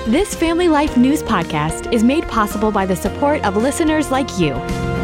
This Family Life News podcast is made possible by the support of listeners like you.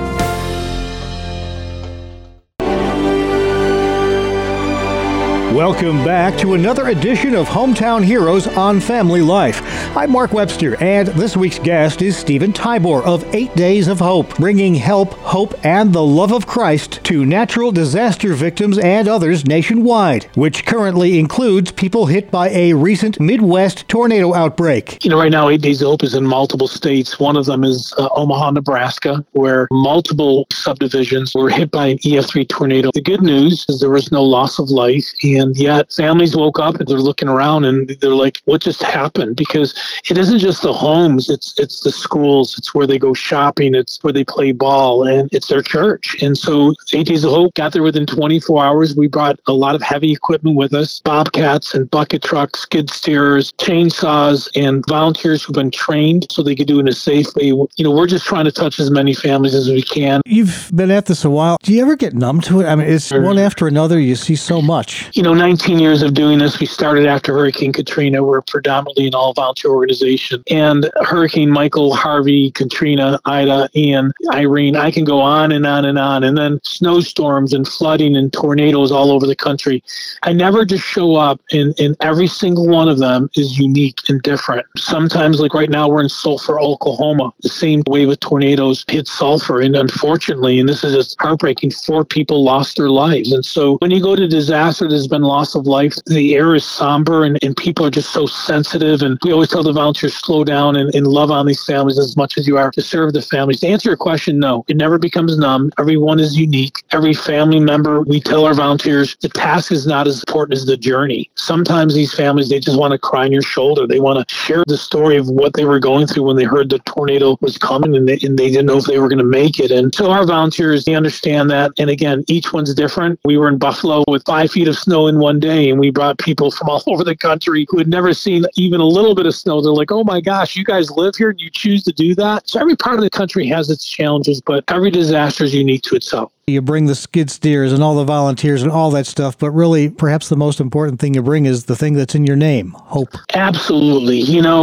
Welcome back to another edition of Hometown Heroes on Family Life. I'm Mark Webster, and this week's guest is Stephen Tybor of 8 Days of Hope, bringing help, hope, and the love of Christ to natural disaster victims and others nationwide, which currently includes people hit by a recent Midwest tornado outbreak. Right now, 8 Days of Hope is in multiple states. One of them is Omaha, Nebraska, where multiple subdivisions were hit by an EF3 tornado. The good news is there was no loss of life, and yet families woke up and they're looking around and they're like, what just happened? Because it isn't just the homes, it's the schools, it's where they go shopping, it's where they play ball, and it's their church. And so 8 Days of Hope got there within 24 hours. We brought a lot of heavy equipment with us, bobcats and bucket trucks, skid steers, chainsaws, and volunteers who've been trained so they could do it in a safe way. We're just trying to touch as many families as we can. You've been at this a while. Do you ever get numb to it? I mean, it's one after another. You see so much. 19 years of doing this. We started after Hurricane Katrina. We're predominantly an all-volunteer organization. And Hurricane Michael, Harvey, Katrina, Ida, Ian, Irene, I can go on and on and on. And then snowstorms and flooding and tornadoes all over the country. I never just show up, and every single one of them is unique and different. Sometimes, like right now, we're in Sulphur, Oklahoma. The same wave of tornadoes hit Sulphur. And unfortunately, and this is just heartbreaking, 4 people lost their lives. And so when you go to disaster, there's been loss of life. The air is somber and people are just so sensitive. And we always tell the volunteers, slow down and love on these families as much as you are to serve the families. To answer your question, no, it never becomes numb. Everyone is unique. Every family member, we tell our volunteers, the task is not as important as the journey. Sometimes these families, they just want to cry on your shoulder. They want to share the story of what they were going through when they heard the tornado was coming and they didn't know if they were going to make it. And so our volunteers, they understand that. And again, each one's different. We were in Buffalo with 5 feet of snow in one day, and we brought people from all over the country who had never seen even a little bit of snow. They're like, oh my gosh, you guys live here and you choose to do that? So every part of the country has its challenges, but every disaster is unique to itself. You bring the skid steers and all the volunteers and all that stuff, but really, perhaps the most important thing you bring is the thing that's in your name, hope. Absolutely.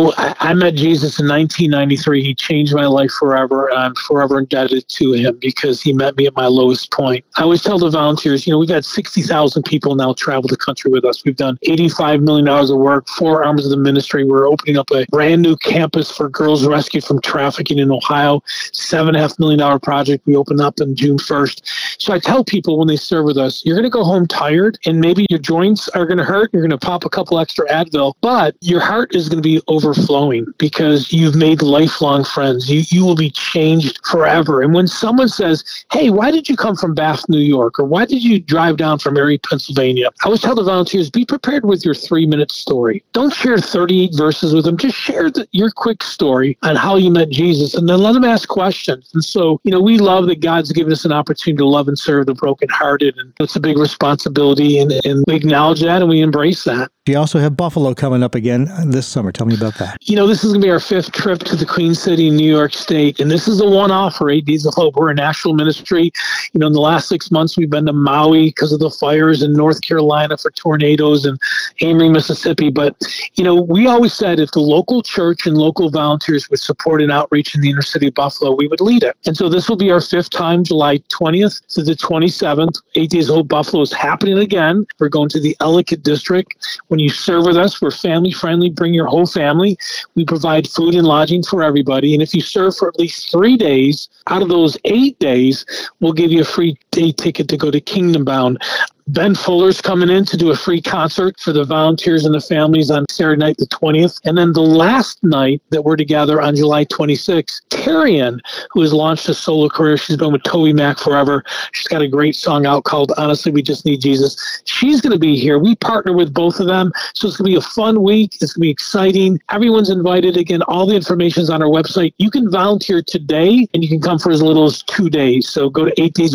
I met Jesus in 1993. He changed my life forever, and I'm forever indebted to him because he met me at my lowest point. I always tell the volunteers, we've had 60,000 people now travel the country with us. We've done $85 million of work, 4 arms of the ministry. We're opening up a brand new campus for girls rescued from trafficking in Ohio, $7.5 million project we opened up on June 1st. So I tell people when they serve with us, you're going to go home tired and maybe your joints are going to hurt. You're going to pop a couple extra Advil, but your heart is going to be overflowing because you've made lifelong friends. You will be changed forever. And when someone says, hey, why did you come from Bath, New York? Or why did you drive down from Erie, Pennsylvania? I always tell the volunteers, be prepared with your 3-minute story. Don't share 38 verses with them. Just share your quick story on how you met Jesus and then let them ask questions. And so, we love that God's given us an opportunity to love and serve the brokenhearted, and it's a big responsibility, and we acknowledge that and we embrace that. You also have Buffalo coming up again this summer. Tell me about that. This is going to be our 5th trip to the Queen City, New York State, and this is a one-off for 8 Days of Hope. We're a national ministry. In the last 6 months, we've been to Maui because of the fires, in North Carolina for tornadoes, and Amory, Mississippi. But, we always said if the local church and local volunteers would support an outreach in the inner city of Buffalo, we would lead it. And so this will be our 5th time, July 20th to the 27th. 8 Days of Hope Buffalo is happening again. We're going to the Ellicott District. When you serve with us, we're family friendly. Bring your whole family. We provide food and lodging for everybody. And if you serve for at least 3 days, out of those 8 days, we'll give you a free day ticket to go to Kingdom Bound. Ben Fuller's coming in to do a free concert for the volunteers and the families on Saturday night, the 20th. And then the last night that we're together on July 26th, Terrian, who has launched a solo career. She's been with Toby Mac forever. She's got a great song out called Honestly, We Just Need Jesus. She's going to be here. We partner with both of them. So it's going to be a fun week. It's going to be exciting. Everyone's invited. Again, all the information is on our website. You can volunteer today and you can come for as little as 2 days. So go to 8dayshope.com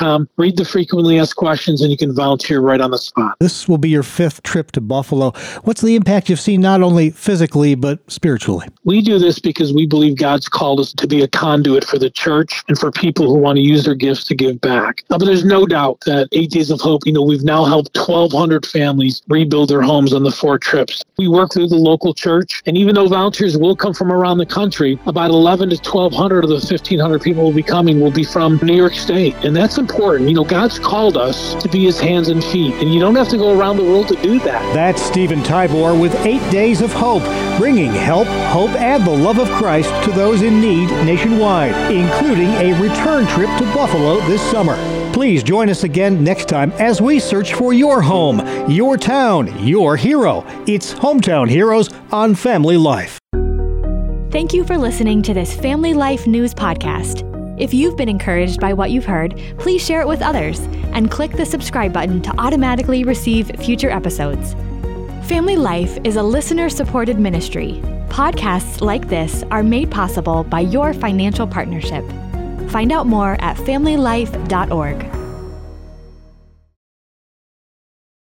FamilyLifeConnection.com. Read the frequently asked questions, and you can volunteer right on the spot. This will be your 5th trip to Buffalo. What's the impact you've seen not only physically, but spiritually? We do this because we believe God's called us to be a conduit for the church and for people who want to use their gifts to give back. But there's no doubt that 8 Days of Hope, we've now helped 1,200 families rebuild their homes on the 4 trips. We work through the local church, and even though volunteers will come from around the country, about 11 to 1,200 of the 1,500 people will be from New York State. And that's important. God's called us to be his hands and feet, and you don't have to go around the world to do that. That's Stephen Tybor with 8 Days of Hope, bringing help, hope, and the love of Christ to those in need nationwide, including a return trip to Buffalo this summer. Please join us again next time as we search for your home, your town, your hero. It's Hometown Heroes on Family Life. Thank you for listening to this Family Life News podcast. If you've been encouraged by what you've heard, please share it with others and click the subscribe button to automatically receive future episodes. Family Life is a listener-supported ministry. Podcasts like this are made possible by your financial partnership. Find out more at familylife.org.